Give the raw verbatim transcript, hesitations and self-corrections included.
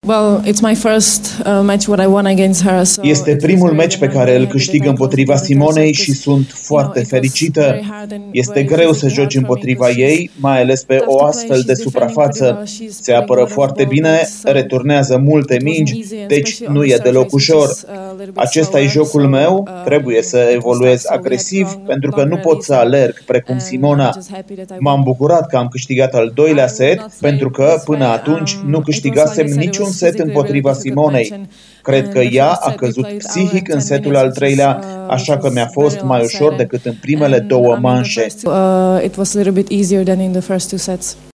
Well, it's my first uh, match what I won against her. So Este primul meci pe care îl câștig împotriva Simonei și sunt foarte fericită. Este greu să joci împotriva ei, mai ales pe o astfel de suprafață. Se apără foarte bine, returnează multe mingi, deci nu e deloc ușor. Acesta e jocul meu, trebuie să evoluez agresiv pentru că nu pot să alerg precum Simona. M-am bucurat că am câștigat al doilea set pentru că până atunci nu câștigasem niciun set împotriva Simonei. Cred că ea a căzut psihic în setul al treilea, așa că mi-a fost mai ușor decât în primele două manșe.